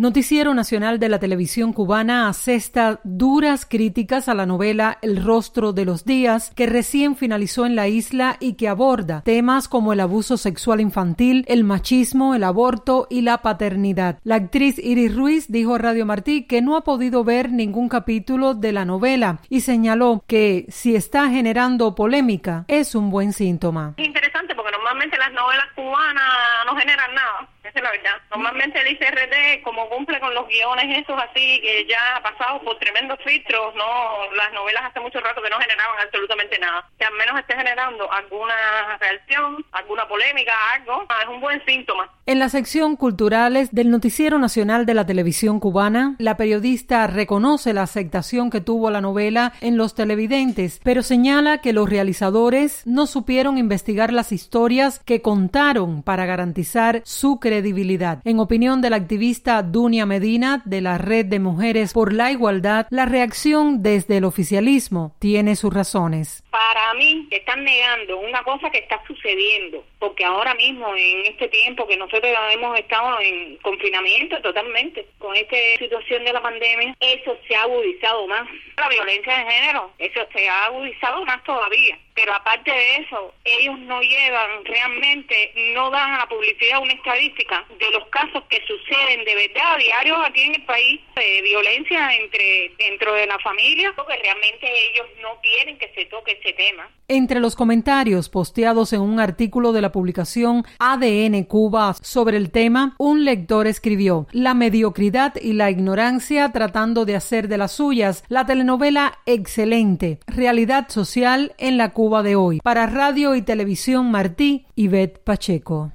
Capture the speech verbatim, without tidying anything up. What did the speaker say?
Noticiero Nacional de la Televisión Cubana asesta duras críticas a la novela El rostro de los días, que recién finalizó en la isla y que aborda temas como el abuso sexual infantil, el machismo, el aborto y la paternidad. La actriz Iris Ruiz dijo a Radio Martí que no ha podido ver ningún capítulo de la novela y señaló que si está generando polémica es un buen síntoma. Es interesante porque normalmente las novelas cubanas no generan nada. Esa es la verdad. Normalmente el I C R T, como cumple con los guiones esos así, que ya ha pasado por tremendos filtros, no, las novelas hace mucho rato que no generaban absolutamente nada. Que al menos esté generando alguna reacción, alguna polémica, algo, es un buen síntoma. En la sección Culturales del Noticiero Nacional de la Televisión Cubana, la periodista reconoce la aceptación que tuvo la novela en los televidentes, pero señala que los realizadores no supieron investigar las historias que contaron para garantizar su credibilidad. En opinión de la activista Dunia Medina de la Red de Mujeres por la Igualdad, la reacción desde el oficialismo tiene sus razones. Para mí, están negando una cosa que está sucediendo, porque ahora mismo, en este tiempo que nosotros hemos estado en confinamiento totalmente, con esta situación de la pandemia, eso se ha agudizado más. La violencia de género, eso se ha agudizado más todavía. Pero aparte de eso, ellos no llevan realmente, no dan a la publicidad una estadística de los casos que suceden de verdad a diario aquí en el país, de violencia entre dentro de la familia, porque realmente ellos no quieren que se toque ese tema. Entre los comentarios posteados en un artículo de la publicación A D N Cuba sobre el tema, un lector escribió: la mediocridad y la ignorancia tratando de hacer de las suyas la telenovela excelente, realidad social en la Cuba de hoy. Para Radio y Televisión Martí, Ivette Pacheco.